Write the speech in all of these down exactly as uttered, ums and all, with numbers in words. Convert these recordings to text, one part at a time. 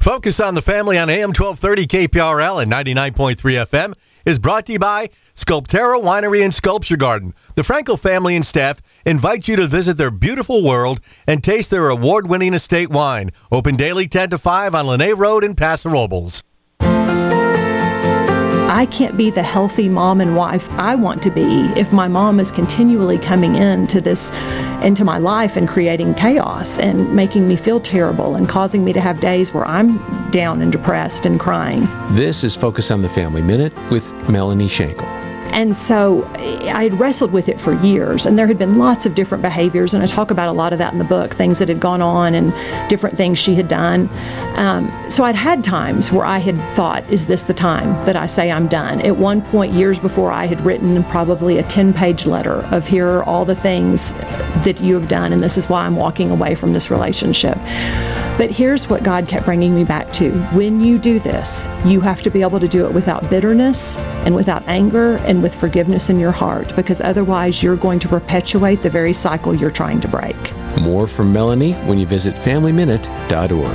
Focus on the Family on A M twelve thirty K P R L and ninety-nine point three F M is brought to you by Sculptera Winery and Sculpture Garden. The Frankel family and staff invite you to visit their beautiful world and taste their award-winning estate wine. Open daily ten to five on Lene Road in Paso Robles. I can't be the healthy mom and wife I want to be if my mom is continually coming into this, into my life and creating chaos and making me feel terrible and causing me to have days where I'm down and depressed and crying. This is Focus on the Family Minute with Melanie Schenkel. And so I had wrestled with it for years, and there had been lots of different behaviors, and I talk about a lot of that in the book, things that had gone on and different things she had done. Um, so I'd had times where I had thought, is this the time that I say I'm done? At one point, years before, I had written probably a ten-page letter of here are all the things that you have done, and this is why I'm walking away from this relationship. But here's what God kept bringing me back to. When you do this, you have to be able to do it without bitterness and without anger and with forgiveness in your heart, because otherwise you're going to perpetuate the very cycle you're trying to break. More from Melanie when you visit family minute dot org.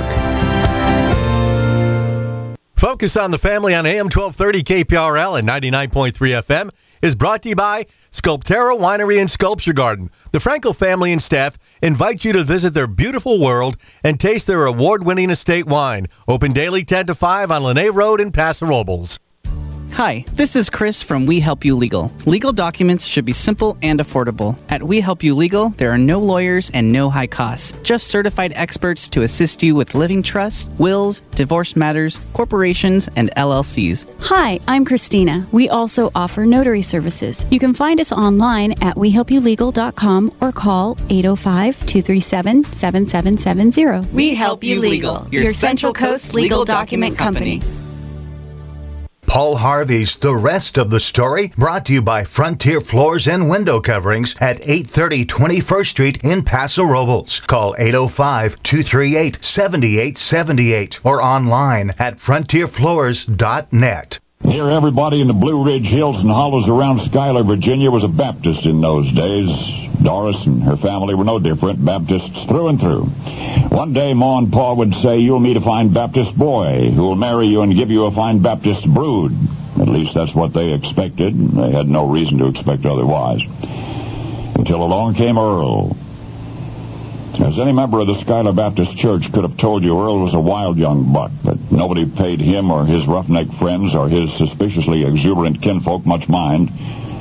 Focus on the Family on A M twelve thirty K P R L and ninety-nine point three F M is brought to you by Sculptera Winery and Sculpture Garden. The Frankel family and staff invite you to visit their beautiful world and taste their award-winning estate wine. Open daily ten to five on Lene Road in Paso Robles. Hi, this is Chris from We Help You Legal. Legal documents should be simple and affordable. At We Help You Legal, there are no lawyers and no high costs. Just certified experts to assist you with living trusts, wills, divorce matters, corporations, and L L Cs. Hi, I'm Christina. We also offer notary services. You can find us online at we help you legal dot com or call eight oh five, two three seven, seven seven seven zero. We Help You Legal, your Central Coast legal document company. Paul Harvey's The Rest of the Story, brought to you by Frontier Floors and Window Coverings at eight thirty twenty-first Street in Paso Robles. Call eight oh five, two three eight, seven eight seven eight or online at frontier floors dot net. Near everybody in the Blue Ridge Hills and hollows around Schuyler, Virginia was a Baptist in those days. Doris and her family were no different, Baptists through and through. One day, Ma and Pa would say, you'll meet a fine Baptist boy who will marry you and give you a fine Baptist brood. At least that's what they expected. They had no reason to expect otherwise. Until along came Earl. As any member of the Schuyler Baptist Church could have told you, Earl was a wild young buck, but nobody paid him or his roughneck friends or his suspiciously exuberant kinfolk much mind.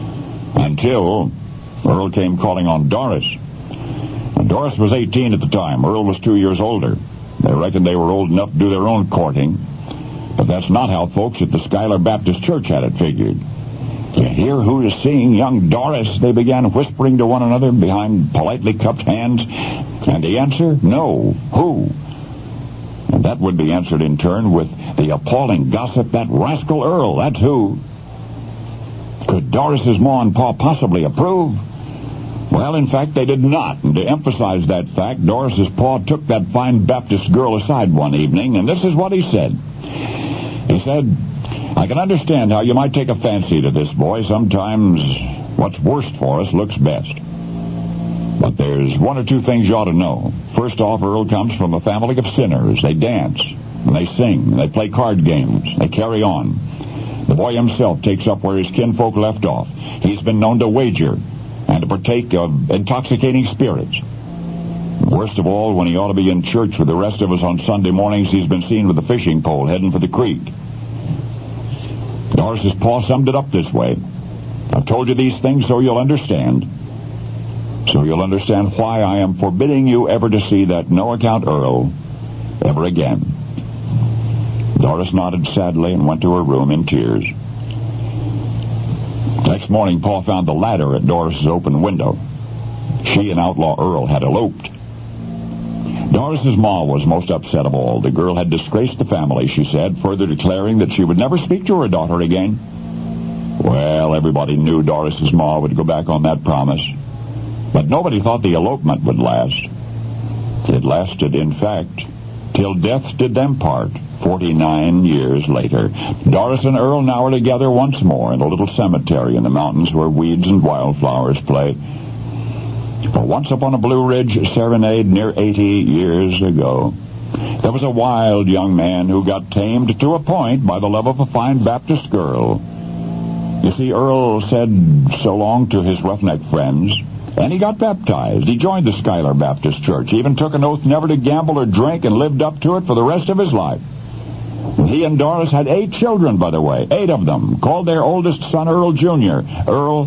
Until Earl came calling on Doris. And Doris was eighteen at the time. Earl was two years older. They reckoned they were old enough to do their own courting. But that's not how folks at the Schuyler Baptist Church had it figured. You hear who is seeing young Doris? They began whispering to one another behind politely cupped hands. And the answer? No. Who? And that would be answered in turn with the appalling gossip, that rascal Earl. That's who. Could Doris's Ma and Pa possibly approve? Well, in fact, they did not. And to emphasize that fact, Doris's Pa took that fine Baptist girl aside one evening, and this is what he said. He said, I can understand how you might take a fancy to this boy. Sometimes what's worst for us looks best. But there's one or two things you ought to know. First off, Earl comes from a family of sinners. They dance, and they sing, and they play card games. They carry on. The boy himself takes up where his kinfolk left off. He's been known to wager and to partake of intoxicating spirits. Worst of all, when he ought to be in church with the rest of us on Sunday mornings, he's been seen with a fishing pole heading for the creek. Doris's Pa summed it up this way. I've told you these things so you'll understand. So you'll understand why I am forbidding you ever to see that no-account Earl ever again. Doris nodded sadly and went to her room in tears. Next morning, Pa found the ladder at Doris's open window. She and outlaw Earl had eloped. Doris's Ma was most upset of all. The girl had disgraced the family, she said, further declaring that she would never speak to her daughter again. Well, everybody knew Doris's Ma would go back on that promise. But nobody thought the elopement would last. It lasted, in fact, till death did them part, forty-nine years later. Doris and Earl now are together once more in a little cemetery in the mountains where weeds and wildflowers play. For once upon a Blue Ridge serenade near eighty years ago, There was a wild young man who got tamed to a point by the love of a fine Baptist girl. You see, Earl said so long to his roughneck friends, and he got baptized. He joined the Schuyler Baptist Church, even took an oath never to gamble or drink, and lived up to it for the rest of his life. He and Doris had eight children, by the way, eight of them, called their oldest son Earl Junior Earl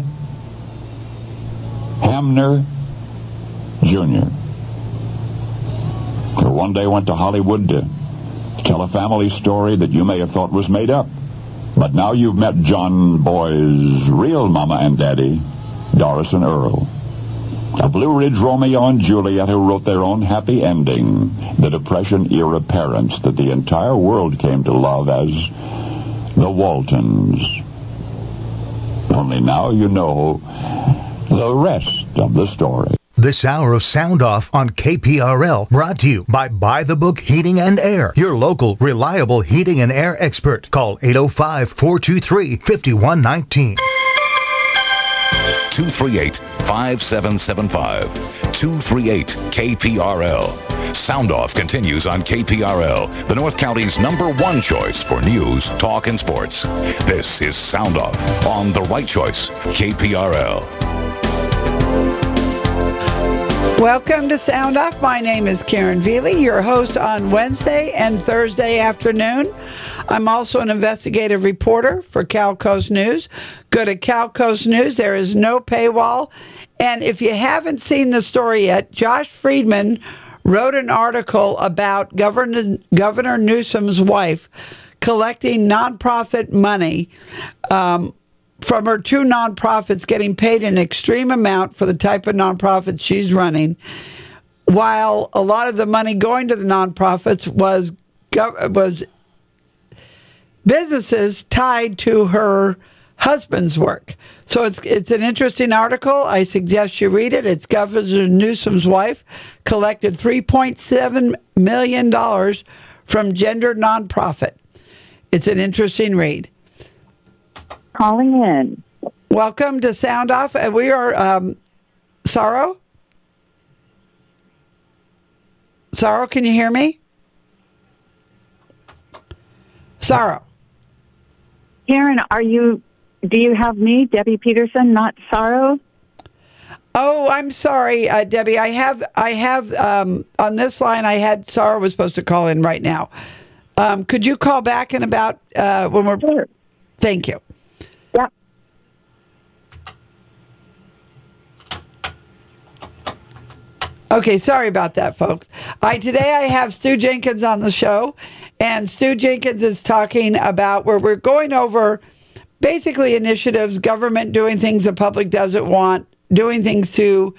Hamner Junior Who one day went to Hollywood to tell a family story that you may have thought was made up. But now you've met John Boy's real mama and daddy, Doris and Earl. A Blue Ridge Romeo and Juliet who wrote their own happy ending, the Depression-era parents that the entire world came to love as the Waltons. Only now you know the rest of the story. This hour of Sound Off on K P R L brought to you by Buy the Book Heating and Air, your local reliable heating and air expert. Call eight oh five, four two three, five one one nine. two three eight, five seven seven five. two three eight K P R L. Sound Off continues on K P R L, the North County's number one choice for news, talk, and sports. This is Sound Off on The Right Choice, K P R L. Welcome to Sound Off. My name is Karen Veely, your host on Wednesday and Thursday afternoon. I'm also an investigative reporter for Cal Coast News. Go to Cal Coast News. There is no paywall. And if you haven't seen the story yet, Josh Friedman wrote an article about Governor, Governor Newsom's wife collecting nonprofit money um, from her two nonprofits, getting paid an extreme amount for the type of nonprofit she's running, while a lot of the money going to the nonprofits was was businesses tied to her husband's work. So it's it's an interesting article. I suggest you read it. It's Governor Newsom's wife collected three point seven million dollars from Gender Nonprofit. It's an interesting read. Calling in. Welcome to Sound Off. And we are, um, Sorrow? Sorrow, can you hear me? Sorrow. Karen, are you, do you have me, Debbie Peterson, not Sorrow? Oh, I'm sorry, uh, Debbie. I have, I have, um, on this line, I had Sorrow was supposed to call in right now. Um, could you call back in about, uh, when we're, sure. Thank you. Yeah. Okay, sorry about that, folks. I today I have Stu Jenkins on the show, and Stu Jenkins is talking about where we're going over basically initiatives, government doing things the public doesn't want, doing things to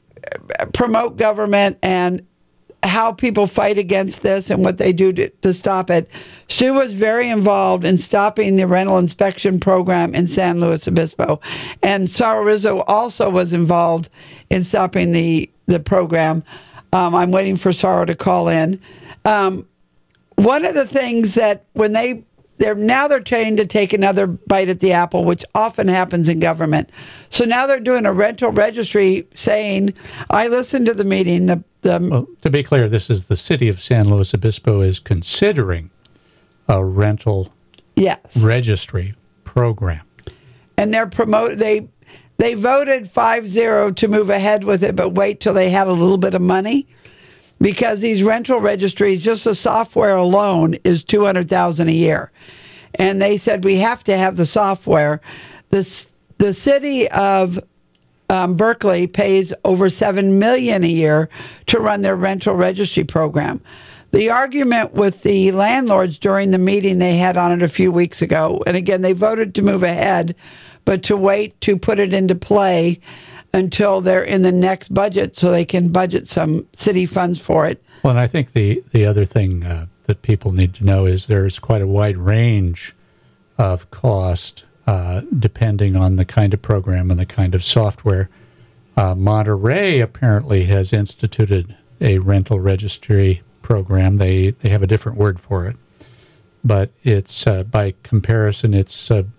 promote government, and how people fight against this and what they do to, to stop it. Stu was very involved in stopping the rental inspection program in San Luis Obispo. And Sarah Rizzo also was involved in stopping the, the program. Um, I'm waiting for Sarah to call in. Um, one of the things that when they, they're now they're trying to take another bite at the apple, which often happens in government. So now they're doing a rental registry saying, I listened to the meeting, the The, well, to be clear, this is the city of San Luis Obispo is considering a rental yes. registry program. And they're promote they they voted five zero to move ahead with it, but wait till they had a little bit of money, because these rental registries, just the software alone is two hundred thousand dollars a year. And they said we have to have the software. This the city of Um, Berkeley pays over seven million dollars a year to run their rental registry program. The argument with the landlords during the meeting they had on it a few weeks ago, and again, they voted to move ahead, but to wait to put it into play until they're in the next budget so they can budget some city funds for it. Well, and I think the, the other thing uh, that people need to know is there's quite a wide range of cost Uh, depending on the kind of program and the kind of software. Uh, Monterey apparently has instituted a rental registry program. They they have a different word for it, but it's uh, by comparison, it's uh,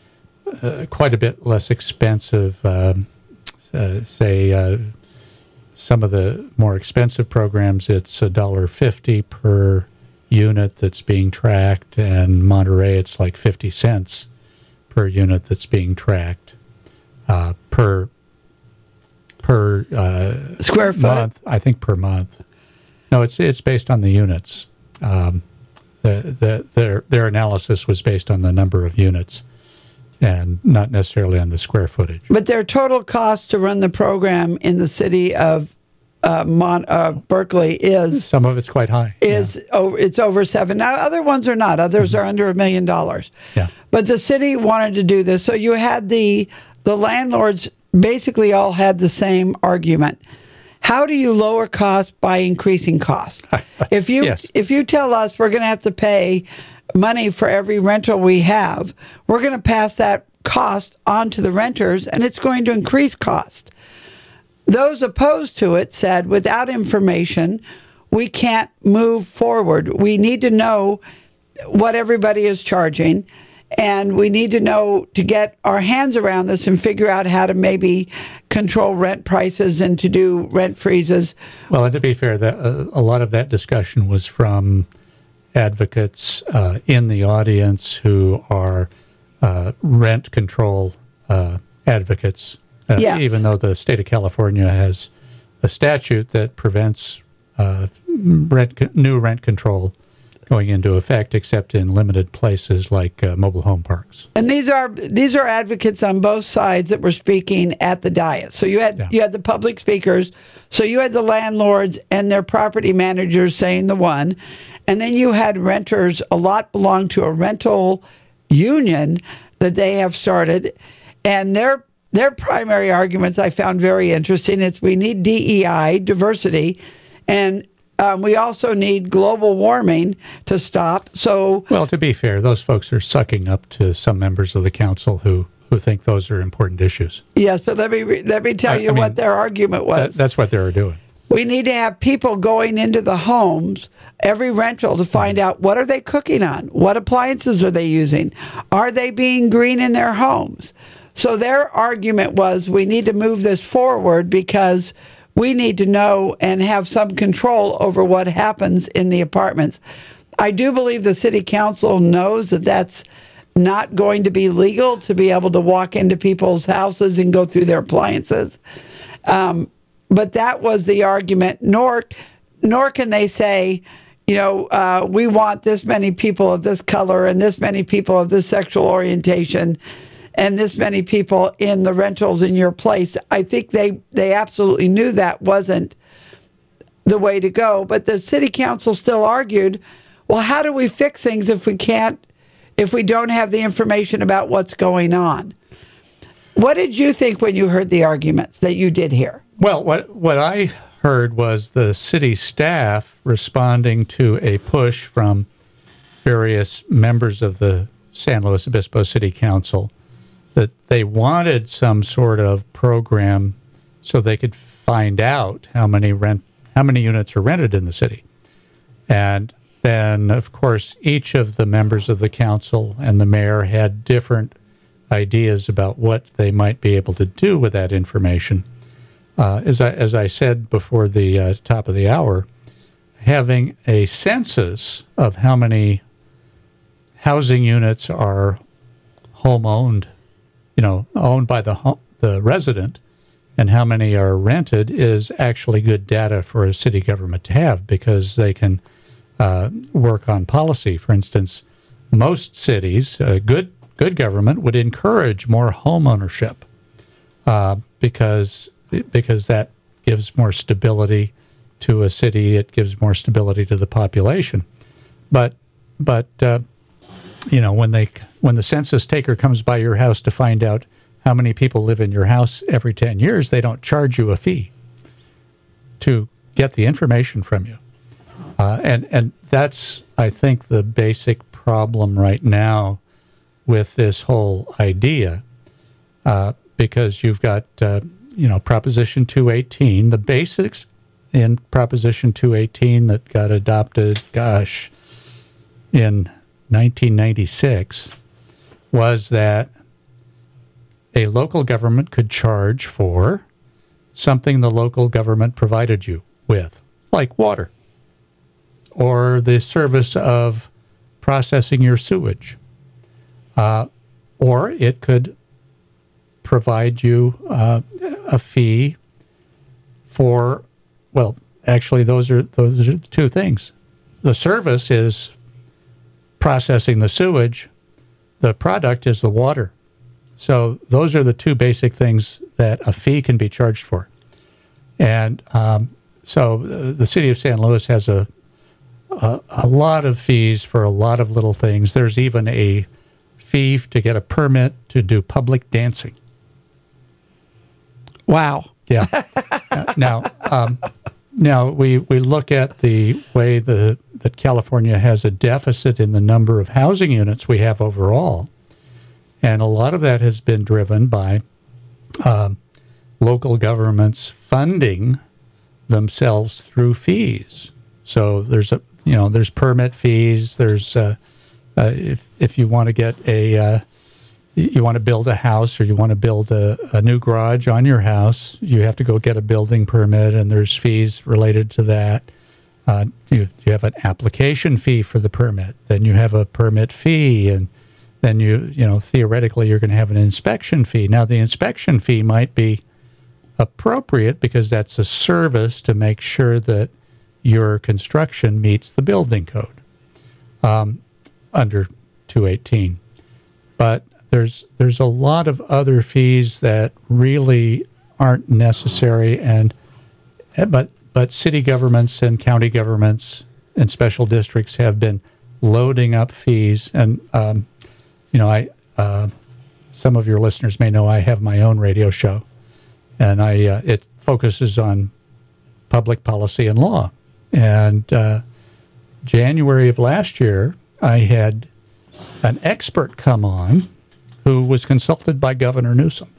uh, quite a bit less expensive. Uh, uh, say uh, some of the more expensive programs, it's a dollar fifty per unit that's being tracked, and Monterey, it's like fifty cents per unit that's being tracked uh, per per uh, square foot. Month, I think per month. No, it's it's based on the units. Um, the, the their their analysis was based on the number of units, and not necessarily on the square footage. But their total cost to run the program in the city of uh, Mon- uh, Berkeley is some of it's quite high. Is yeah. over it's over seven. Now other ones are not. Others mm-hmm. are under a million dollars. Yeah. But the city wanted to do this, so you had the the landlords basically all had the same argument. How do you lower costs by increasing costs? If you yes. if you tell us we're going to have to pay money for every rental we have, we're going to pass that cost on to the renters, and it's going to increase cost. Those opposed to it said, without information, we can't move forward. We need to know what everybody is charging, and we need to know to get our hands around this and figure out how to maybe control rent prices and to do rent freezes. Well, and to be fair, that, uh, a lot of that discussion was from advocates uh, in the audience who are uh, rent control uh, advocates, uh, yes. even though the state of California has a statute that prevents uh, rent, new rent control going into effect, except in limited places like uh, mobile home parks. And these are these are advocates on both sides that were speaking at the dais. So you had yeah. you had the public speakers, so you had the landlords and their property managers saying the one, and then you had renters. A lot belong to a rental union that they have started, and their their primary arguments I found very interesting. It's we need D E I, diversity, and Um, we also need global warming to stop. So, well, to be fair, those folks are sucking up to some members of the council who, who think those are important issues. Yes, but let me let me tell I, you I mean, what their argument was. That, that's what they were doing. We need to have people going into the homes, every rental, to find out what are they cooking on, what appliances are they using, are they being green in their homes. So their argument was we need to move this forward because we need to know and have some control over what happens in the apartments. I do believe the city council knows that that's not going to be legal to be able to walk into people's houses and go through their appliances. Um, but that was the argument. Nor, nor can they say, you know, uh, we want this many people of this color and this many people of this sexual orientation and this many people in the rentals in your place. I think they, they absolutely knew that wasn't the way to go. But the city council still argued, well, how do we fix things if we can't, if we don't have the information about what's going on? What did you think when you heard the arguments that you did hear? Well, what what I heard was the city staff responding to a push from various members of the San Luis Obispo City Council that they wanted some sort of program so they could find out how many rent, how many units are rented in the city. And then, of course, each of the members of the council and the mayor had different ideas about what they might be able to do with that information. Uh, as I as I said before the uh, top of the hour, having a census of how many housing units are home-owned, you know, owned by the home, the resident, and how many are rented is actually good data for a city government to have because they can uh, work on policy. For instance, most cities, uh, good good government would encourage more home ownership uh, because because that gives more stability to a city. It gives more stability to the population. But but uh, you know, when they when the census taker comes by your house to find out how many people live in your house every ten years, they don't charge you a fee to get the information from you. Uh, and, and that's, I think, the basic problem right now with this whole idea, uh, because you've got, uh, you know, Proposition two eighteen, the basics in Proposition two eighteen that got adopted, gosh, in nineteen ninety-six, was that a local government could charge for something the local government provided you with, like water, or the service of processing your sewage. Uh, or it could provide you uh, a fee for, well, actually, those are those are the two things. The service is processing the sewage. The product is the water. So those are the two basic things that a fee can be charged for. And um, so uh, the city of San Luis has a, a a lot of fees for a lot of little things. There's even a fee to get a permit to do public dancing. Wow. Yeah. uh, now, um, now we, we look at the way the that California has a deficit in the number of housing units we have overall, and a lot of that has been driven by um, local governments funding themselves through fees. So there's a you know there's permit fees. There's uh, uh, if if you want to get a uh, you want to build a house or you want to build a, a new garage on your house, you have to go get a building permit, and there's fees related to that. Uh, you, you have an application fee for the permit, then you have a permit fee, and then you, you know, theoretically you're going to have an inspection fee. Now, the inspection fee might be appropriate because that's a service to make sure that your construction meets the building code um, under two eighteen. But there's there's a lot of other fees that really aren't necessary, and but but city governments and county governments and special districts have been loading up fees. And um, you know, I uh, some of your listeners may know I have my own radio show, and I uh, it focuses on public policy and law. And uh, January of last year, I had an expert come on who was consulted by Governor Newsom.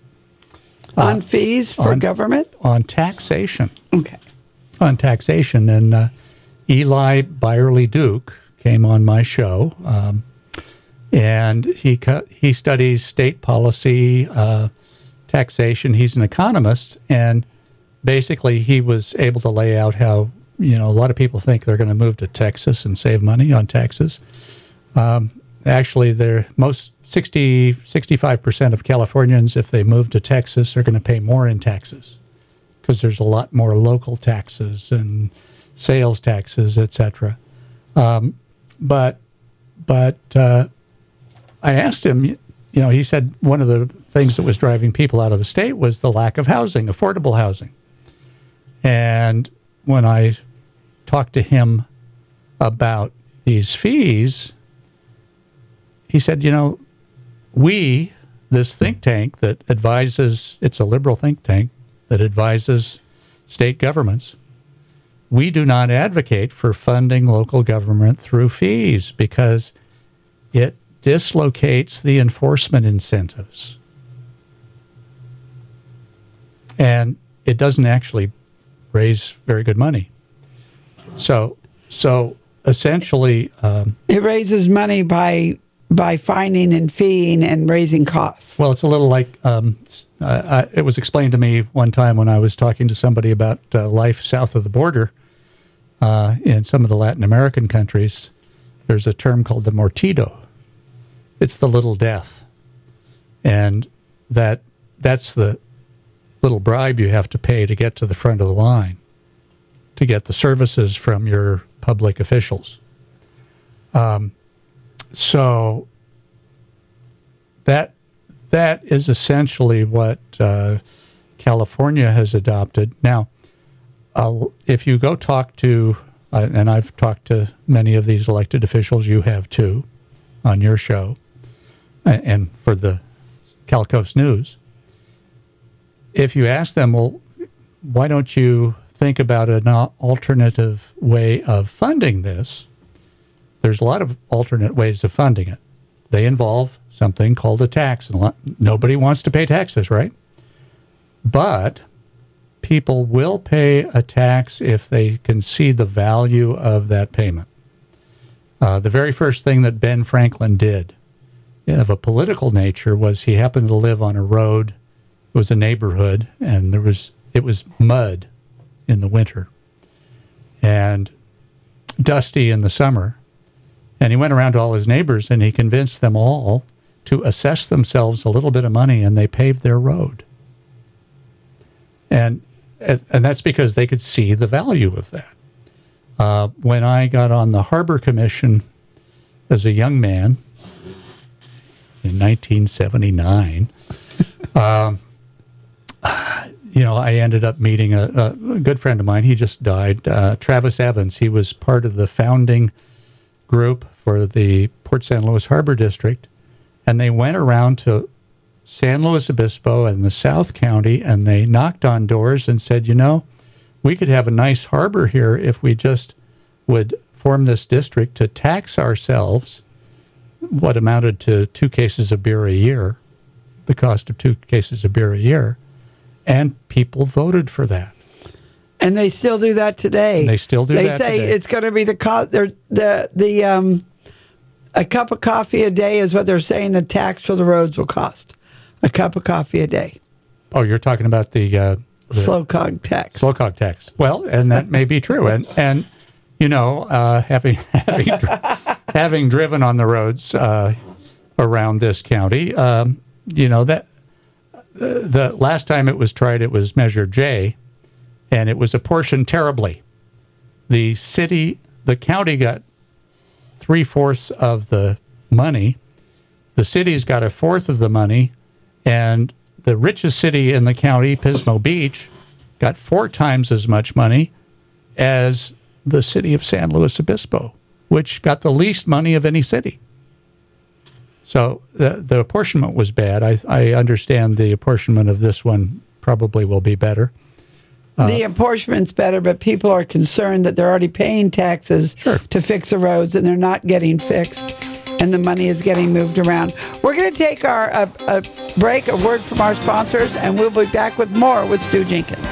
On uh, fees for on, government? On taxation. Okay. On taxation. And uh, Eli Byerly Duke came on my show, um, and he cu- he studies state policy, uh, taxation. He's an economist, and basically he was able to lay out how, you know, a lot of people think they're going to move to Texas and save money on taxes. Um, actually, they're most sixty, sixty-five percent of Californians, if they move to Texas, are going to pay more in taxes because there's a lot more local taxes and sales taxes, et cetera. Um, but but uh, I asked him, you know, he said one of the things that was driving people out of the state was the lack of housing, affordable housing. And when I talked to him about these fees, he said, you know, we, this think tank that advises, it's a liberal think tank that advises state governments, we do not advocate for funding local government through fees because it dislocates the enforcement incentives. And it doesn't actually raise very good money. So, so essentially, um, it raises money by by fining and feeing and raising costs. Well, it's a little like um, uh, I, it was explained to me one time when I was talking to somebody about uh, life south of the border uh, in some of the Latin American countries. There's a term called the mortido. It's the little death, and that that's the little bribe you have to pay to get to the front of the line, to get the services from your public officials. Um, so that that is essentially what uh, California has adopted. Now, uh, if you go talk to, uh, and I've talked to many of these elected officials, you have too, on your show, and for the Cal Coast News, if you ask them, well, why don't you think about an alternative way of funding this? There's a lot of alternate ways of funding it. They involve something called a tax. And a lot, nobody wants to pay taxes, right? But people will pay a tax if they can see the value of that payment. Uh, the very first thing that Ben Franklin did of a political nature was he happened to live on a road. It was a neighborhood, and there was it was mud in the winter and dusty in the summer. And he went around to all his neighbors and he convinced them all to assess themselves a little bit of money, and they paved their road. And and that's because they could see the value of that. Uh, when I got on the Harbor Commission as a young man in nineteen seventy-nine, um, you know, I ended up meeting a, a good friend of mine. He just died, uh, Travis Evans. He was part of the founding group for the Port San Luis Harbor District, and they went around to San Luis Obispo and the South County, and they knocked on doors and said, you know, we could have a nice harbor here if we just would form this district to tax ourselves what amounted to two cases of beer a year, the cost of two cases of beer a year, and people voted for that. And they still do that today. And they still do they that say today. It's going to be the cost. The the um, a cup of coffee a day is what they're saying the tax for the roads will cost. A cup of coffee a day. Oh, you're talking about the, uh, the slow cog tax. Slow cog tax. Well, and that may be true. And and you know, uh, having having, having driven on the roads uh, around this county, um, you know that uh, the last time it was tried, it was Measure J, and it was apportioned terribly. The city, the county got three fourths of the money. The city's got a fourth of the money. And the richest city in the county, Pismo Beach, got four times as much money as the city of San Luis Obispo, which got the least money of any city. So the, the apportionment was bad. I, I understand the apportionment of this one probably will be better. Uh, the apportionment's better, but people are concerned that they're already paying taxes sure. to fix the roads, and they're not getting fixed. And the money is getting moved around. We're going to take our a, a break, a word from our sponsors, and we'll be back with more with Stu Jenkins.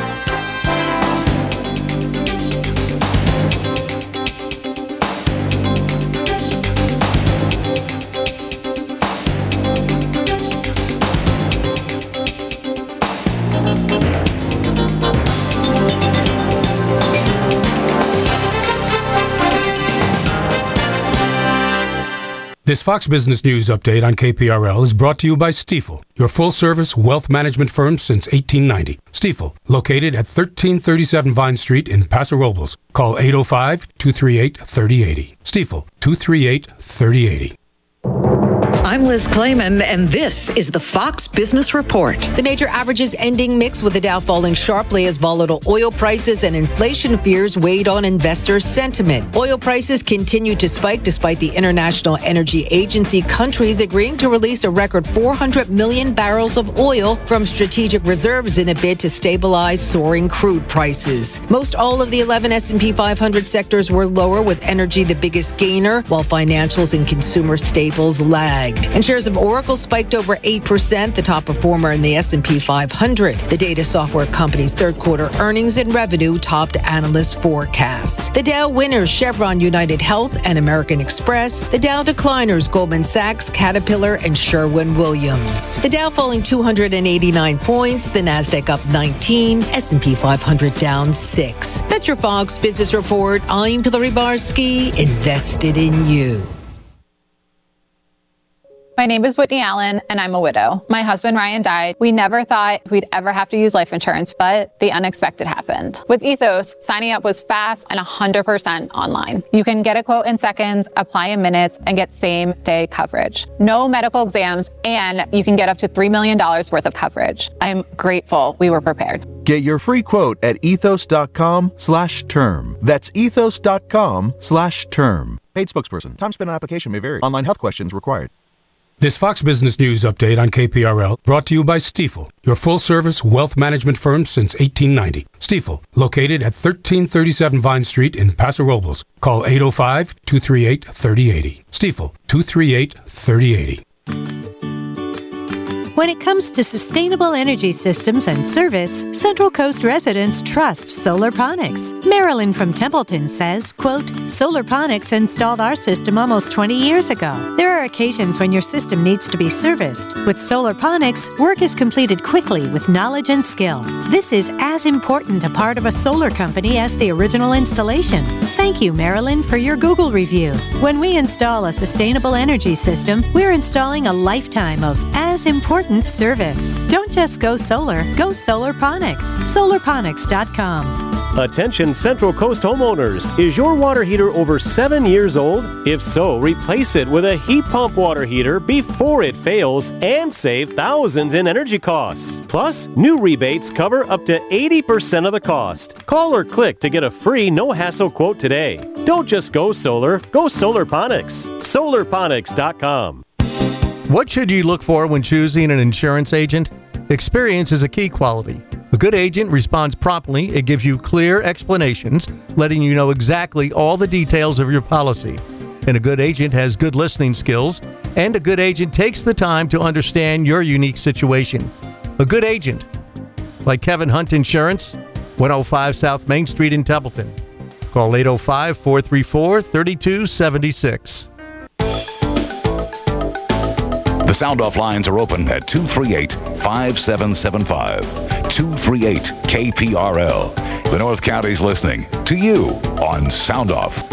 This Fox Business News update on K P R L is brought to you by Stifel, your full-service wealth management firm since eighteen ninety. Stifel, located at thirteen thirty-seven Vine Street in Paso Robles. Call eight oh five, two three eight, three oh eight oh. Stifel, two three eight, three oh eight oh. I'm Liz Clayman, and this is the Fox Business Report. The major averages ending mixed, with the Dow falling sharply as volatile oil prices and inflation fears weighed on investor sentiment. Oil prices continue to spike despite the International Energy Agency countries agreeing to release a record four hundred million barrels of oil from strategic reserves in a bid to stabilize soaring crude prices. Most all of the eleven S and P five hundred sectors were lower, with energy the biggest gainer, while financials and consumer staples lagged. And shares of Oracle spiked over eight percent, the top performer in the S and P five hundred. The data software company's third quarter earnings and revenue topped analyst forecasts. The Dow winners, Chevron, United Health, and American Express. The Dow decliners, Goldman Sachs, Caterpillar, and Sherwin-Williams. The Dow falling two hundred eighty-nine points, the Nasdaq up nineteen, S and P five hundred down six. That's your Fox Business Report. I'm Hillary Barsky, invested in you. My name is Whitney Allen, and I'm a widow. My husband, Ryan, died. We never thought we'd ever have to use life insurance, but the unexpected happened. With Ethos, signing up was fast and one hundred percent online. You can get a quote in seconds, apply in minutes, and get same-day coverage. No medical exams, and you can get up to three million dollars worth of coverage. I'm grateful we were prepared. Get your free quote at ethos.com slash term. That's ethos.com slash term. Paid spokesperson. Time spent on application may vary. Online health questions required. This Fox Business News update on K P R L brought to you by Stifel, your full-service wealth management firm since eighteen ninety. Stifel, located at thirteen thirty-seven Vine Street in Paso Robles. Call eight oh five, two three eight, three oh eight oh. Stifel, two three eight, three oh eight oh. When it comes to sustainable energy systems and service, Central Coast residents trust Solarponics. Marilyn from Templeton says, quote, Solarponics installed our system almost twenty years ago. There are occasions when your system needs to be serviced. With Solarponics, work is completed quickly with knowledge and skill. This is as important a part of a solar company as the original installation. Thank you, Marilyn, for your Google review. When we install a sustainable energy system, we're installing a lifetime of as important service. Don't just go solar, go Solarponics. Solarponics dot com. Attention Central Coast homeowners. Is your water heater over seven years old? If so, replace it with a heat pump water heater before it fails and save thousands in energy costs. Plus, new rebates cover up to eighty percent of the cost. Call or click to get a free no-hassle quote today. Don't just go solar, go Solarponics. Solarponics dot com. What should you look for when choosing an insurance agent? Experience is a key quality. A good agent responds promptly. It gives you clear explanations, letting you know exactly all the details of your policy. And a good agent has good listening skills, and a good agent takes the time to understand your unique situation. A good agent, like Kevin Hunt Insurance, one oh five South Main Street in Templeton. Call eight oh five, four three four, three two seven six. The Sound Off lines are open at two three eight, five seven seven five. two three eight K P R L. The North County's listening to you on Sound Off.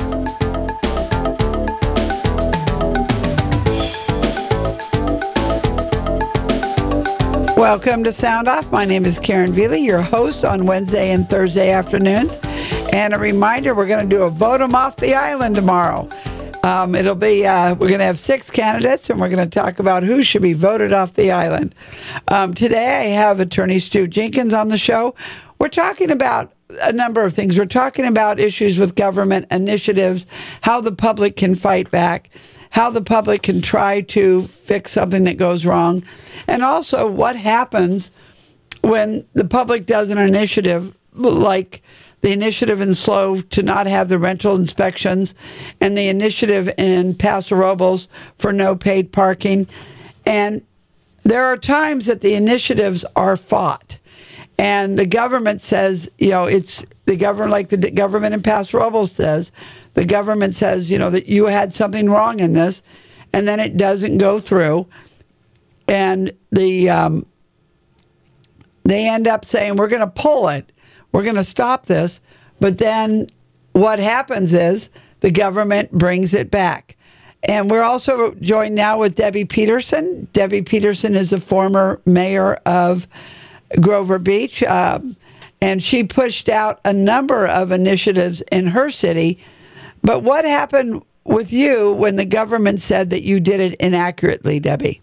Welcome to Sound Off. My name is Karen Veely, your host on Wednesday and Thursday afternoons. And a reminder, we're going to do a vote 'em off the island tomorrow. Um, it'll be, uh, we're going to have six candidates, and we're going to talk about who should be voted off the island. Um, today, I have Attorney Stu Jenkins on the show. We're talking about a number of things. We're talking about issues with government initiatives, how the public can fight back, how the public can try to fix something that goes wrong, and also what happens when the public does an initiative like the initiative in SLO to not have the rental inspections, and the initiative in Paso Robles for no paid parking. And there are times that the initiatives are fought. And the government says, you know, it's the government, like the government in Paso Robles says, the government says, you know, that you had something wrong in this, and then it doesn't go through. And the um, they end up saying, we're going to pull it. We're going to stop this. But then what happens is the government brings it back. And we're also joined now with Debbie Peterson. Debbie Peterson is the former mayor of Grover Beach. Um, and she pushed out a number of initiatives in her city. But what happened with you when the government said that you did it inaccurately, Debbie?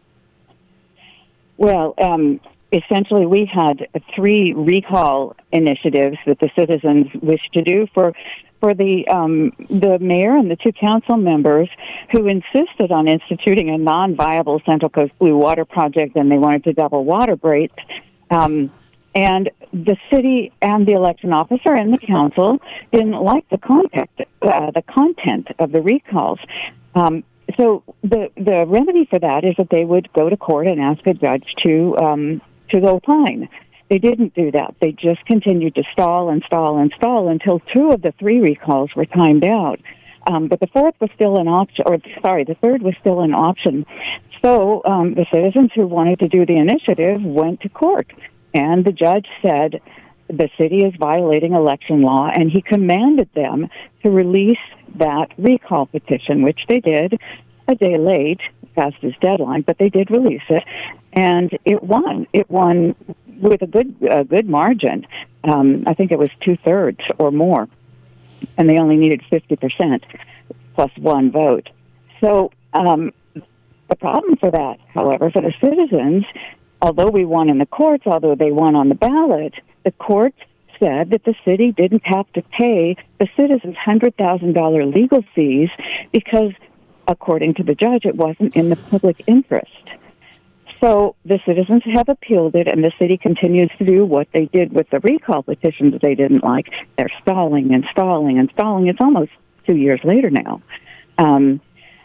Well, um, essentially, we had three recall initiatives that the citizens wished to do for for the um, the mayor and the two council members who insisted on instituting a non-viable Central Coast Blue Water project, and they wanted to double water rates. Um, and the city and the election officer and the council didn't like the content, uh, the content of the recalls. Um, so the the remedy for that is that they would go to court and ask a judge to um, to opine. They didn't do that. They just continued to stall and stall and stall until two of the three recalls were timed out. Um, but the fourth was still an option, or sorry, the third was still an option. So um, the citizens who wanted to do the initiative went to court, and the judge said the city is violating election law, and he commanded them to release that recall petition, which they did a day late, past his deadline, but they did release it, and it won. It won with a good a good margin. Um, I think it was two-thirds or more, and they only needed fifty percent plus one vote. So um, the problem for that, however, for the citizens, although we won in the courts, although they won on the ballot, the courts said that the city didn't have to pay the citizens one hundred thousand dollars legal fees because, according to the judge, it wasn't in the public interest. So the citizens have appealed it, and the city continues to do what they did with the recall petitions that they didn't like. They're stalling and stalling and stalling. It's almost two years later now. Um,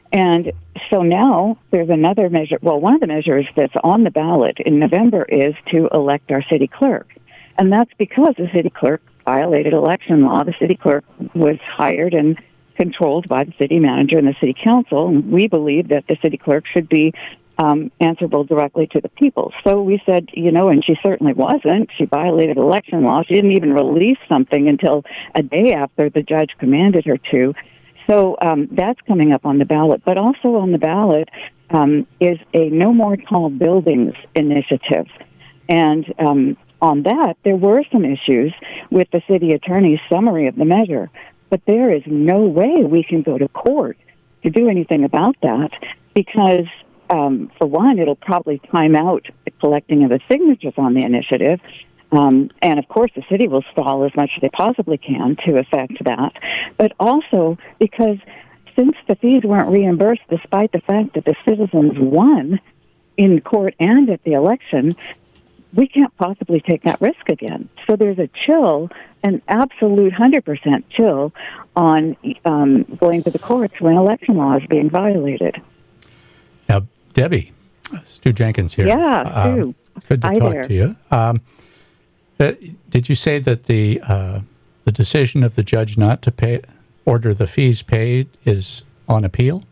And so now there's another measure. Well, one of the measures that's on the ballot in November is to elect our city clerk. And that's because the city clerk violated election law. The city clerk was hired and controlled by the city manager and the city council. And we believe that the city clerk should be um, answerable directly to the people. So we said, you know, and she certainly wasn't. She violated election law. She didn't even release something until a day after the judge commanded her to. So um, that's coming up on the ballot. But also on the ballot um, is a No More Tall Buildings initiative. And um, on that, there were some issues with the city attorney's summary of the measure. But there is no way we can go to court to do anything about that because, um, for one, it'll probably time out the collecting of the signatures on the initiative. Um, and, of course, the city will stall as much as they possibly can to effect that. But also because since the fees weren't reimbursed, despite the fact that the citizens won in court and at the election, we can't possibly take that risk again. So there's a chill, an absolute one hundred percent chill on um, going to the courts when election law is being violated. Now, Debbie, Stu Jenkins here. Yeah, Stu. Um, good to Hi talk there. to you. Um, Uh, did you say that the uh, the decision of the judge not to pay order the fees paid is on appeal?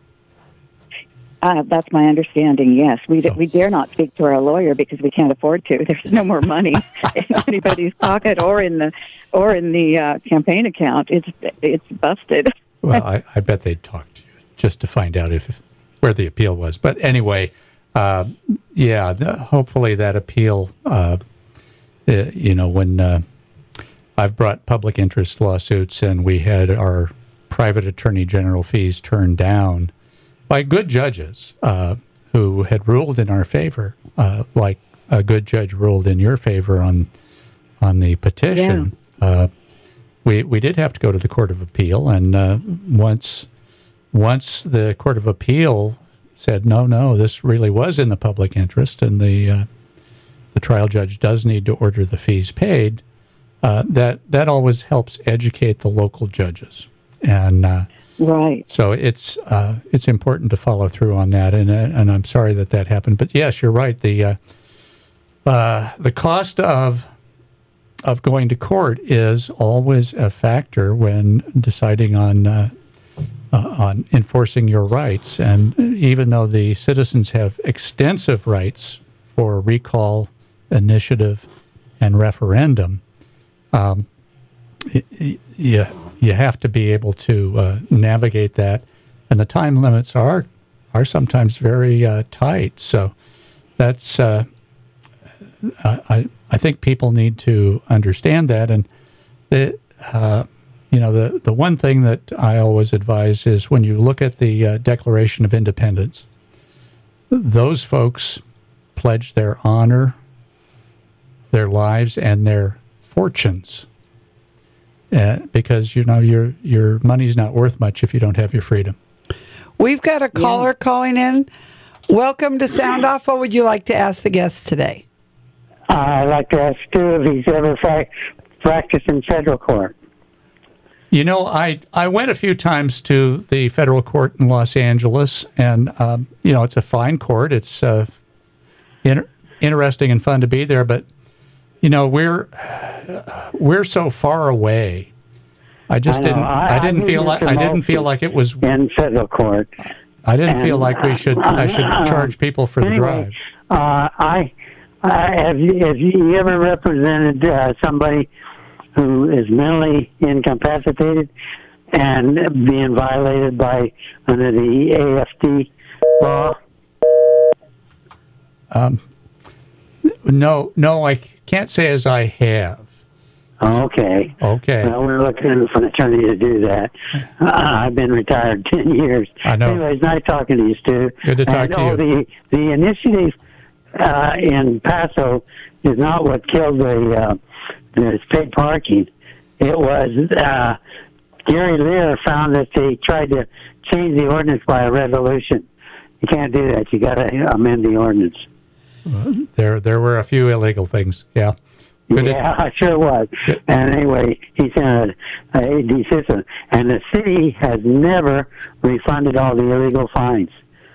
Uh, that's my understanding, yes. We d- we dare not speak to our lawyer because we can't afford to. There's no more money in anybody's pocket or in the or in the uh, campaign account. It's it's busted. Well, I, I bet they'd talk to you just to find out if where the appeal was. But anyway, uh, yeah, the, hopefully that appeal, uh, uh, you know, when uh, I've brought public interest lawsuits and we had our private attorney general fees turned down by good judges uh, who had ruled in our favor, uh, like a good judge ruled in your favor on on the petition. Yeah. Uh, we we did have to go to the Court of Appeal, and uh, once once the Court of Appeal said no, no, this really was in the public interest, and the uh, the trial judge does need to order the fees paid. Uh, that that always helps educate the local judges, and. Uh, Right. So it's uh, it's important to follow through on that, and uh, and I'm sorry that that happened. But yes, you're right. The uh, uh, the cost of of going to court is always a factor when deciding on uh, uh, on enforcing your rights. And even though the citizens have extensive rights for recall, initiative, and referendum, um, it, it, yeah. You have to be able to uh, navigate that, and the time limits are are sometimes very uh, tight. So that's uh, I I think people need to understand that, and the uh, you know the the one thing that I always advise is when you look at the uh, Declaration of Independence, those folks pledged their honor, their lives, and their fortunes. Uh, because you know your your money's not worth much if you don't have your freedom. We've got a caller yeah. calling in. Welcome to Sound Off. What would you like to ask the guests today? Uh, I'd like to ask Stu if he's ever fa- practiced in federal court. You know, I I went a few times to the federal court in Los Angeles, and um, you know it's a fine court. It's uh, inter- interesting and fun to be there, but. You know, we're we're so far away. I just I didn't. I, I didn't I feel like I didn't feel like it was in federal court. I didn't and, feel like we should. Uh, I should charge people for anyway, the drive. Uh, I, I have. You, have you ever represented uh, somebody who is mentally incapacitated and being violated by under the A F D law? Um. No, no, I can't say as I have. Okay. Okay. Well, we're looking for an attorney to do that. Uh, I've been retired ten years. I know. Anyways, nice talking to you, Stu. Good to talk and, to oh, you. The, the initiative uh, in Paso is not what killed the, uh, the paid parking. It was uh, Gary Lear found that they tried to change the ordinance by a resolution. You can't do that. You got to amend the ordinance. Uh, there, there were a few illegal things. Yeah, Yeah, I sure was. And anyway, he's in a, a A D system. And the city has never refunded all the illegal fines.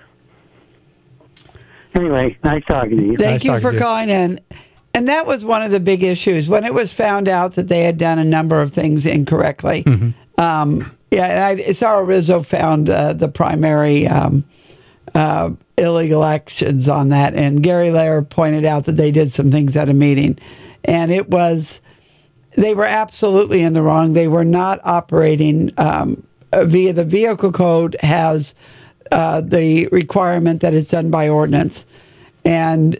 Anyway, nice talking to you. Thank nice you for calling in. And that was one of the big issues. When it was found out that they had done a number of things incorrectly. Mm-hmm. Um, yeah, and I, Sara Rizzo found uh, the primary um, uh, illegal actions on that. And Gary Lair pointed out that they did some things at a meeting. And it was, they were absolutely in the wrong. They were not operating um, via the vehicle code has uh, the requirement that it's done by ordinance. And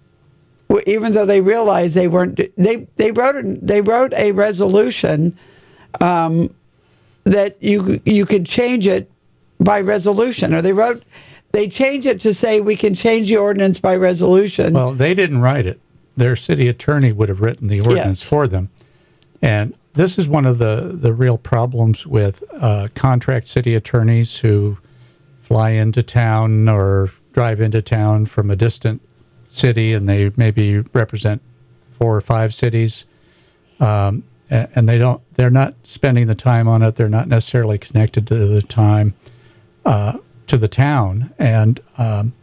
w- even though they realized they weren't, they they wrote a, they wrote a resolution um, that you you could change it by resolution, or they wrote they changed it to say we can change the ordinance by resolution. Well, they didn't write it. Their city attorney would have written the ordinance yes. for them. And this is one of the, the real problems with uh, contract city attorneys who fly into town or drive into town from a distant city, and they maybe represent four or five cities. Um, and, and they don't, they're not spending the time on it. They're not necessarily connected to the time, uh, to the town. And um,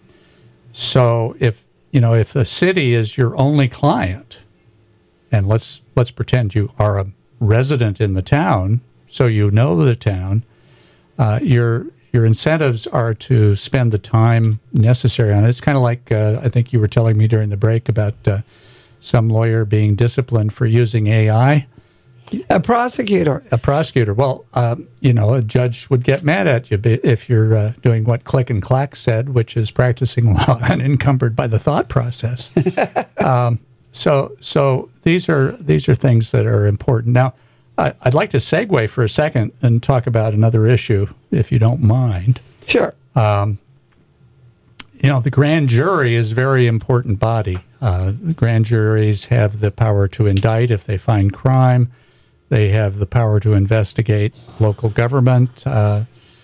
so if, you know, if a city is your only client, and let's let's pretend you are a resident in the town, so you know the town, uh, your your incentives are to spend the time necessary on it. It's kind of like uh, I think you were telling me during the break about uh, some lawyer being disciplined for using A I. A prosecutor. A prosecutor. Well, um, you know, a judge would get mad at you if you're uh, doing what Click and Clack said, which is practicing law unencumbered by the thought process. um, so, so these are these are things that are important. Now, I, I'd like to segue for a second and talk about another issue, if you don't mind. Sure. Um, you know, the grand jury is a very important body. Uh, the grand juries have the power to indict if they find crime. They have the power to investigate local government, uh,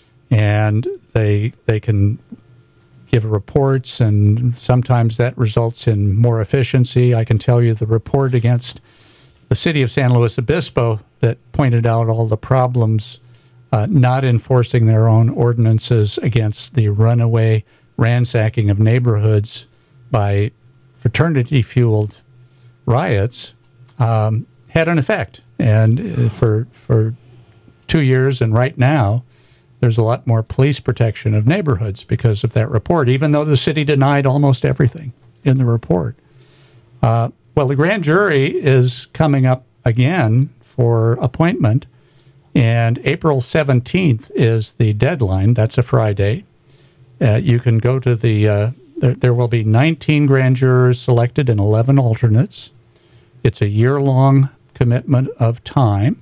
and they they can give reports, and sometimes that results in more efficiency. I can tell you the report against the city of San Luis Obispo that pointed out all the problems uh, not enforcing their own ordinances against the runaway ransacking of neighborhoods by fraternity-fueled riots um, had an effect. And for for two years and right now, there's a lot more police protection of neighborhoods because of that report, even though the city denied almost everything in the report. Uh, well, the grand jury is coming up again for appointment, and April seventeenth is the deadline. That's a Friday. Uh, you can go to the, uh, there, there will be nineteen grand jurors selected and eleven alternates. It's a year-long commitment of time.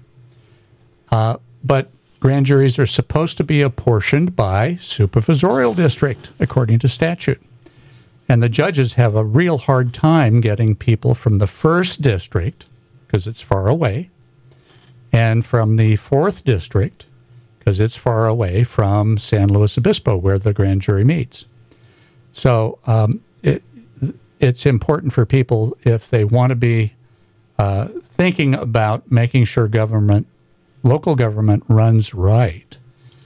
Uh, but grand juries are supposed to be apportioned by supervisorial district, according to statute. And the judges have a real hard time getting people from the first district, because it's far away, and from the fourth district, because it's far away from San Luis Obispo, where the grand jury meets. So um, it, it's important for people, if they want to be uh, thinking about making sure government, local government runs right,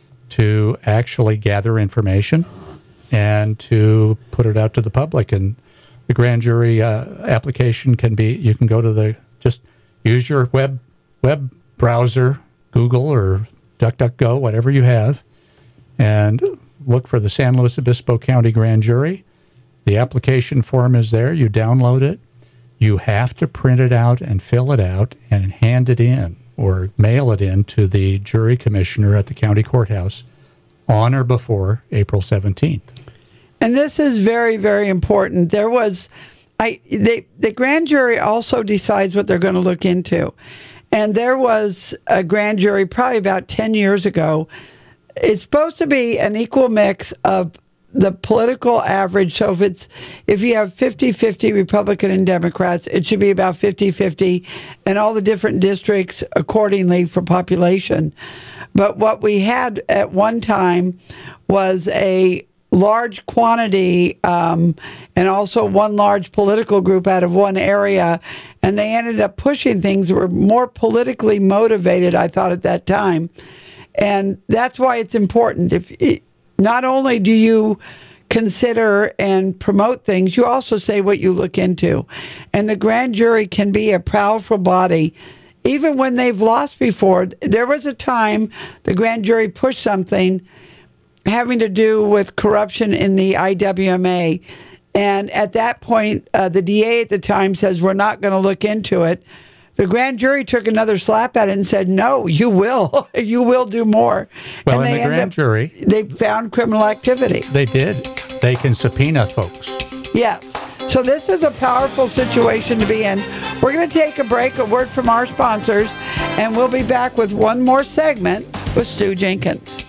to actually gather information and to put it out to the public. And the grand jury uh, application can be, you can go to the, just use your web web browser, Google or DuckDuckGo, whatever you have, and look for the San Luis Obispo County Grand Jury. The application form is there. You download it. You have to print it out and fill it out and hand it in or mail it in to the jury commissioner at the county courthouse on or before April seventeenth. And this is very, very important. There was, I they, the grand jury also decides what they're going to look into. And there was a grand jury probably about ten years ago. It's supposed to be an equal mix of the political average. So if it's if you have fifty-fifty Republican and Democrats, it should be about fifty-fifty, and all the different districts accordingly for population. But what we had at one time was a large quantity um, and also one large political group out of one area, and they ended up pushing things that were more politically motivated, I thought, at that time. And that's why it's important. If it, not only do you consider and promote things, you also say what you look into. And the grand jury can be a powerful body. Even when they've lost before, there was a time the grand jury pushed something having to do with corruption in the I W M A. And at that point, uh, the D A at the time says, we're not going to look into it. The grand jury took another slap at it and said, no, you will. You will do more. Well, and in they the grand up, jury, they found criminal activity. They did. They can subpoena folks. Yes. So this is a powerful situation to be in. We're going to take a break, a word from our sponsors, and we'll be back with one more segment with Stu Jenkins.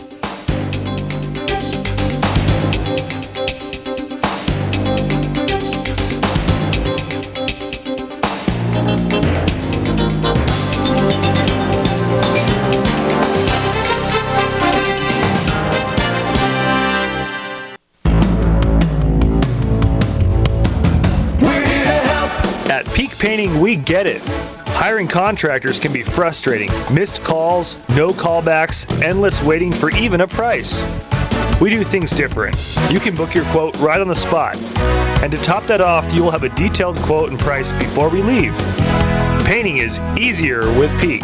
Painting, we get it. Hiring contractors can be frustrating. Missed calls, no callbacks, endless waiting for even a price. We do things different. You can book your quote right on the spot. And to top that off, you will have a detailed quote and price before we leave. Painting is easier with Peak.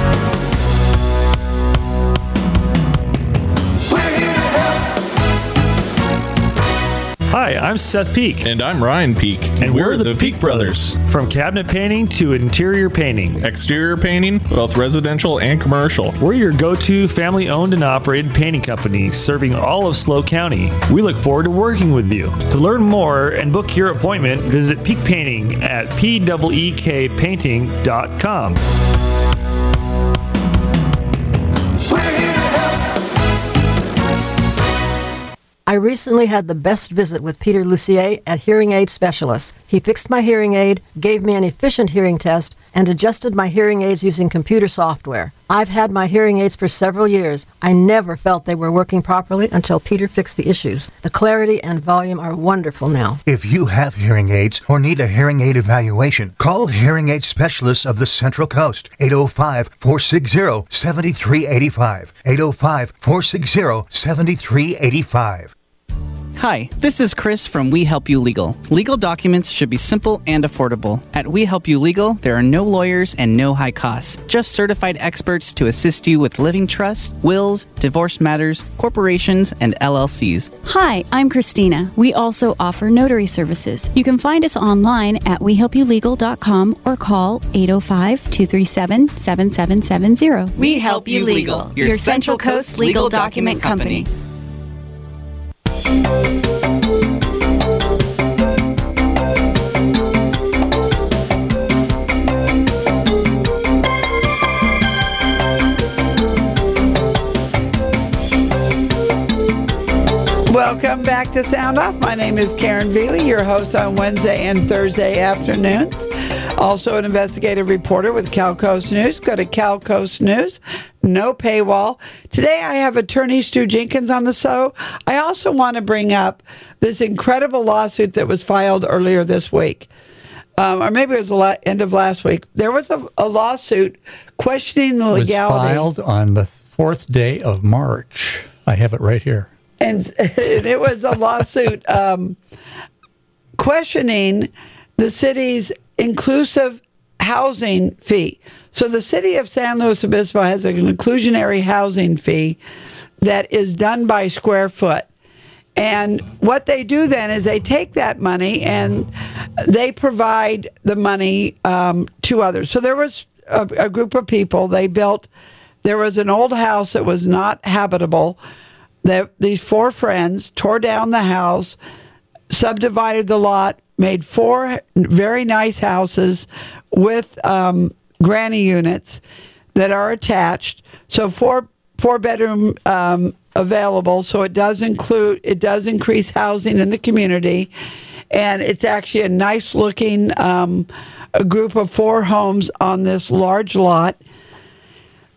Hi, I'm Seth Peak. And I'm Ryan Peak. And, and we're, we're the, the Peak Brothers. From cabinet painting to interior painting. Exterior painting, both residential and commercial. We're your go-to family-owned and operated painting company serving all of SLO County. We look forward to working with you. To learn more and book your appointment, visit Peak Painting at P E E K painting dot com. I recently had the best visit with Peter Lucier at Hearing Aid Specialist. He fixed my hearing aid, gave me an efficient hearing test, and adjusted my hearing aids using computer software. I've had my hearing aids for several years. I never felt they were working properly until Peter fixed the issues. The clarity and volume are wonderful now. If you have hearing aids or need a hearing aid evaluation, call Hearing Aid Specialists of the Central Coast, eight oh five, four six zero, seven three eight five, eight oh five, four six zero, seven three eight five. Hi, this is Chris from We Help You Legal. Legal documents should be simple and affordable. At We Help You Legal, there are no lawyers and no high costs, just certified experts to assist you with living trusts, wills, divorce matters, corporations, and L L Cs. Hi, I'm Christina. We also offer notary services. You can find us online at we help you legal dot com or call eight oh five, two three seven, seven seven seven zero. We Help You Legal, your, your Central Coast legal document company. Welcome back to Sound Off. My name is Karen Veely, your host on Wednesday and Thursday afternoons. Also an investigative reporter with Cal Coast News. Go to Cal Coast News. No paywall. Today I have attorney Stu Jenkins on the show. I also want to bring up this incredible lawsuit that was filed earlier this week. Um, or maybe it was the la- end of last week. There was a, a lawsuit questioning the legality. It was filed on the fourth day of March. I have it right here. And, and it was a lawsuit um, questioning the city's inclusive housing fee. So the city of San Luis Obispo has an inclusionary housing fee that is done by square foot. And what they do then is they take that money and they provide the money um, to others. So there was a, a group of people, they built, there was an old house that was not habitable. That these four friends tore down the house, subdivided the lot, made four very nice houses with um, granny units that are attached. So four four bedroom um, available. So it does include it does increase housing in the community, and it's actually a nice looking um, a group of four homes on this large lot.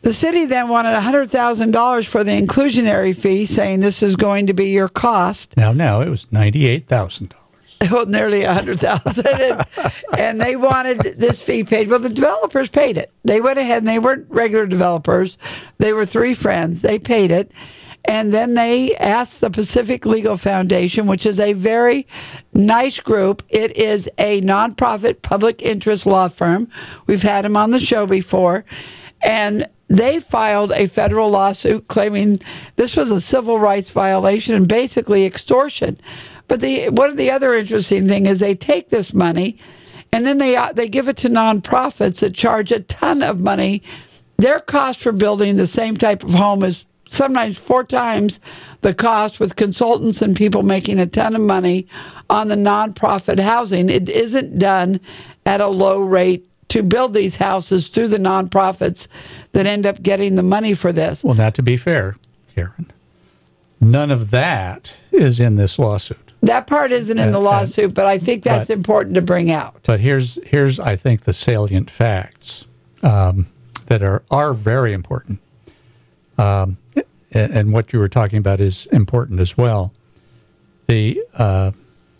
The city then wanted one hundred thousand dollars for the inclusionary fee, saying this is going to be your cost. Now, now it was ninety-eight thousand dollars. Well, nearly one hundred thousand dollars. and, and they wanted this fee paid. Well, the developers paid it. They went ahead, and they weren't regular developers. They were three friends. They paid it. And then they asked the Pacific Legal Foundation, which is a very nice group. It is a nonprofit public interest law firm. We've had them on the show before. And they filed a federal lawsuit claiming this was a civil rights violation and basically extortion. But the one of the other interesting thing is they take this money and then they they give it to nonprofits that charge a ton of money. Their cost for building the same type of home is sometimes four times the cost, with consultants and people making a ton of money on the nonprofit housing. It isn't done at a low rate to build these houses through the nonprofits that end up getting the money for this. Well, not to be fair, Karen, none of that is in this lawsuit. That part isn't in the lawsuit, but I think that's but, important to bring out. But here's, here's I think, the salient facts um, that are, are very important. Um, and, and what you were talking about is important as well. The uh,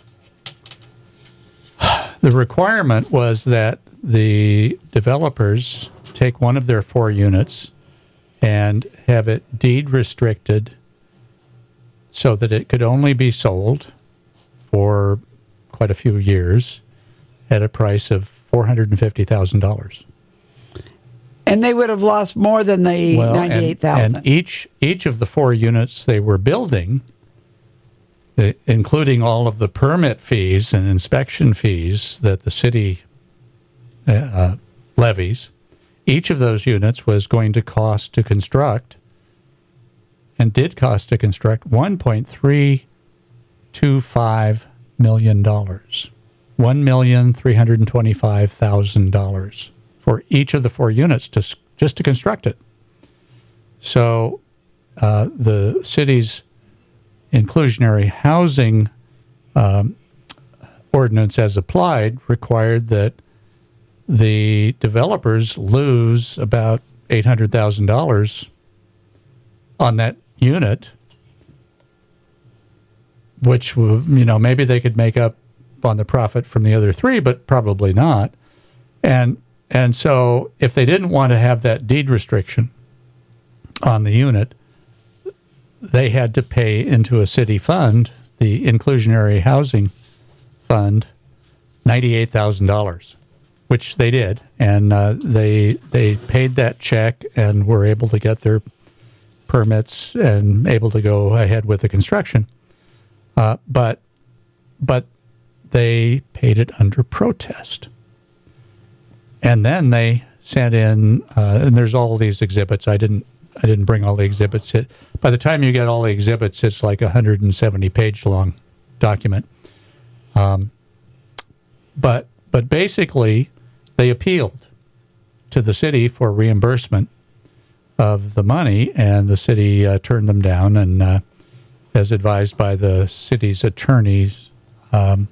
the requirement was that the developers take one of their four units and have it deed restricted so that it could only be sold for quite a few years at a price of four hundred fifty thousand dollars. And they would have lost more than the well, ninety-eight thousand dollars. And, and each each of the four units they were building, uh, including all of the permit fees and inspection fees that the city uh, uh, levies, each of those units was going to cost to construct, and did cost to construct, one point three two five million dollars. one million three hundred twenty-five thousand dollars for each of the four units to just to construct it. So uh, the city's inclusionary housing um, ordinance as applied required that the developers lose about eight hundred thousand dollars on that unit, which, you know, maybe they could make up on the profit from the other three, but probably not. And and so if they didn't want to have that deed restriction on the unit, they had to pay into a city fund, the Inclusionary Housing Fund, ninety-eight thousand dollars, which they did. And uh, they they paid that check and were able to get their permits and able to go ahead with the construction. Uh, but but they paid it under protest. And then they sent in, uh, and there's all these exhibits. I didn't I didn't bring all the exhibits. It, by the time you get all the exhibits, it's like a one hundred seventy page long document. Um, but but basically, they appealed to the city for reimbursement of the money, and the city uh, turned them down, and uh, as advised by the city's attorneys. Um,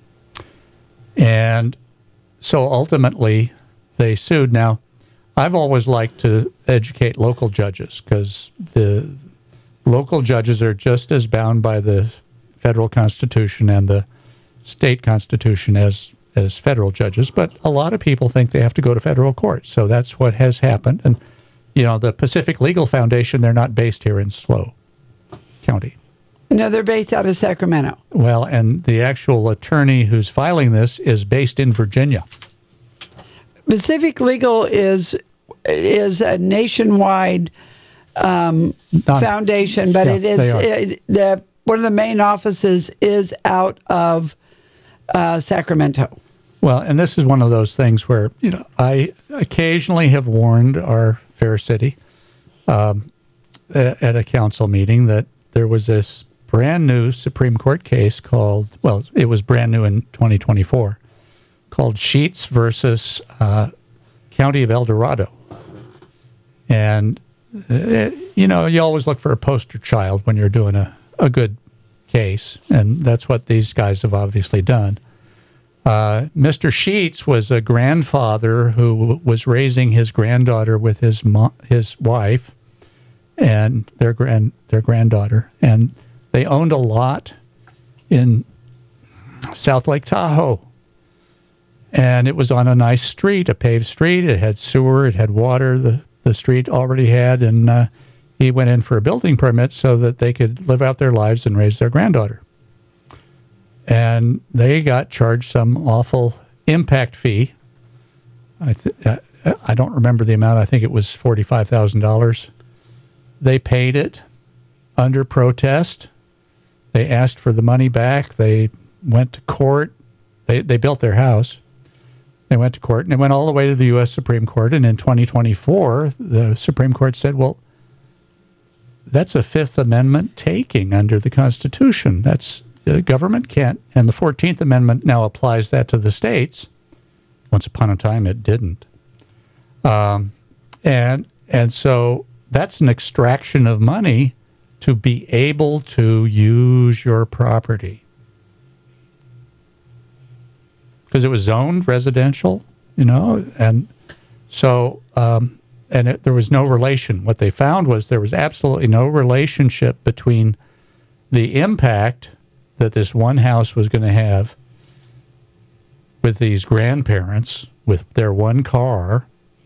and so ultimately, they sued. Now, I've always liked to educate local judges because the local judges are just as bound by the federal constitution and the state constitution as as federal judges. But a lot of people think they have to go to federal court. So that's what has happened. And, you know, the Pacific Legal Foundation, they're not based here in SLO County. No, they're based out of Sacramento. Well, and the actual attorney who's filing this is based in Virginia. Pacific Legal is is a nationwide um, Not, foundation, but yeah, it is it, the one of the main offices is out of uh, Sacramento. Well, and this is one of those things where, you know, I occasionally have warned our fair city um, at a council meeting that there was this brand new Supreme Court case called, well, it was brand new in twenty twenty-four, called Sheets versus uh, County of El Dorado. And, uh, you know, you always look for a poster child when you're doing a, a good case, and that's what these guys have obviously done. Uh, Mister Sheets was a grandfather who was raising his granddaughter with his mo- his wife and their grand their granddaughter, and they owned a lot in South Lake Tahoe, and it was on a nice street, a paved street. It had sewer, it had water. The the street already had, and uh, he went in for a building permit so that they could live out their lives and raise their granddaughter. And they got charged some awful impact fee. I th- I don't remember the amount. I think it was forty-five thousand dollars. They paid it under protest. They asked for the money back. They went to court. They they built their house. They went to court, and it went all the way to the U S Supreme Court. And in twenty twenty-four, the Supreme Court said, well, that's a Fifth Amendment taking under the Constitution. That's the government can't, and the fourteenth Amendment now applies that to the states. Once upon a time, it didn't. Um, and and so that's an extraction of money to be able to use your property. Because it was zoned residential, you know, and so, um, and it, there was no relation. What they found was there was absolutely no relationship between the impact that this one house was going to have with these grandparents with their one car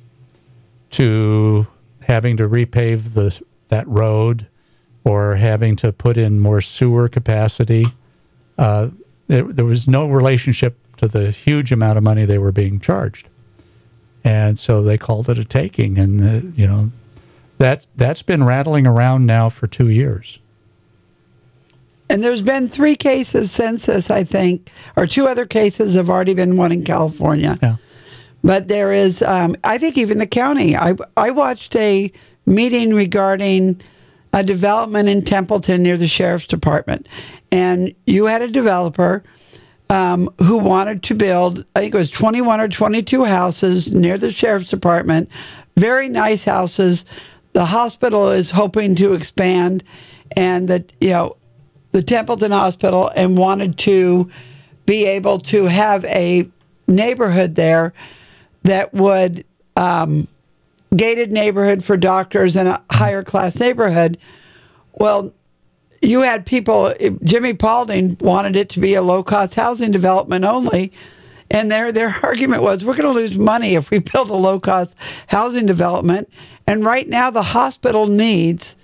to having to repave the that road or having to put in more sewer capacity. Uh, there, there was no relationship to the huge amount of money they were being charged. And so they called it a taking. And, uh, you know, that, that's been rattling around now for two years. And there's been three cases since this, I think, or two other cases have already been one in California. Yeah. But there is, um, I think even the county. I, I watched a meeting regarding a development in Templeton near the sheriff's department. And you had a developer um, who wanted to build, I think it was twenty-one or twenty-two houses near the sheriff's department. Very nice houses. The hospital is hoping to expand, and that, you know, the Templeton Hospital, and wanted to be able to have a neighborhood there that would, um, gated neighborhood for doctors and a higher class neighborhood. Well, you had people, Jimmy Paulding wanted it to be a low-cost housing development only, and their their argument was, we're going to lose money if we build a low-cost housing development. And right now the hospital needs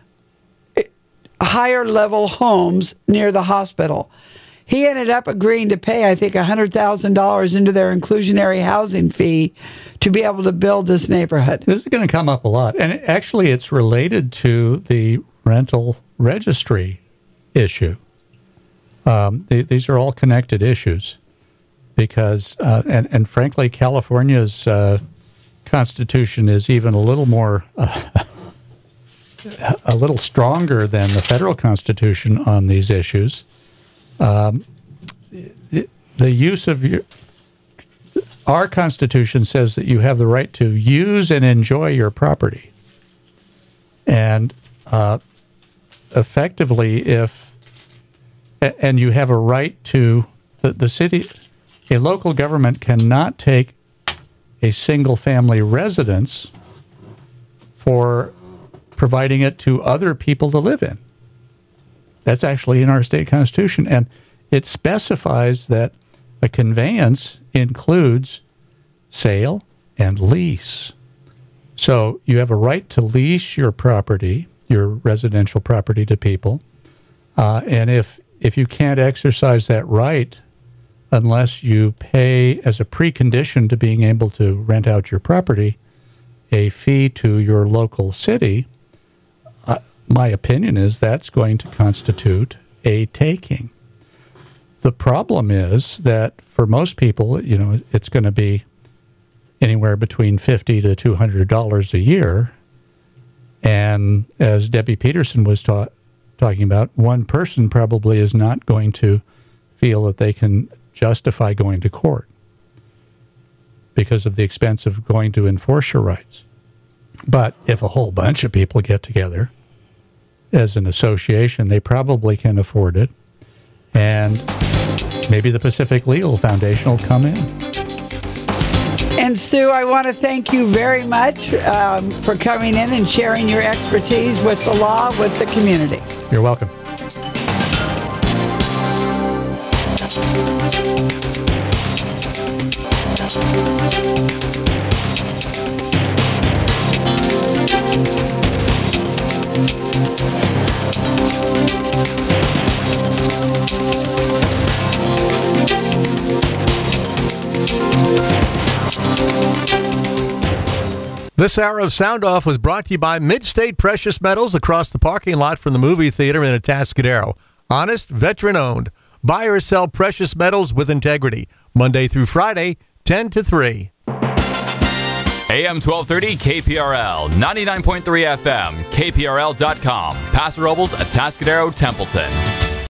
higher level homes near the hospital. He ended up agreeing to pay, I think, one hundred thousand dollars into their inclusionary housing fee to be able to build this neighborhood. This is going to come up a lot. And it, actually, it's related to the rental registry issue. Um, they, these are all connected issues because, uh, and, and frankly, California's uh, Constitution is even a little more... Uh, a little stronger than the federal Constitution on these issues. Um, the, the use of your, our Constitution says that you have the right to use and enjoy your property. And uh, effectively, if, and you have a right to, the, the city, a local government cannot take a single family residence for providing it to other people to live in. That's actually in our state constitution. And it specifies that a conveyance includes sale and lease. So you have a right to lease your property, your residential property, to people. Uh, and if if you can't exercise that right unless you pay as a precondition to being able to rent out your property a fee to your local city, Uh, my opinion is that's going to constitute a taking. The problem is that for most people, you know, it's going to be anywhere between fifty to two hundred dollars a year. And as Debbie Peterson was ta- talking about, one person probably is not going to feel that they can justify going to court because of the expense of going to enforce your rights. But if a whole bunch of people get together as an association, they probably can afford it. And maybe the Pacific Legal Foundation will come in. And Stu, I want to thank you very much um, for coming in and sharing your expertise with the law, with the community. You're welcome. This hour of Sound Off was brought to you by Mid-State Precious Metals across the parking lot from the movie theater in Atascadero. Honest, veteran-owned. Buy or sell precious metals with integrity. Monday through Friday, ten to three. A M twelve thirty K P R L, ninety-nine point three F M, K P R L dot com. Paso Robles, Atascadero, Templeton.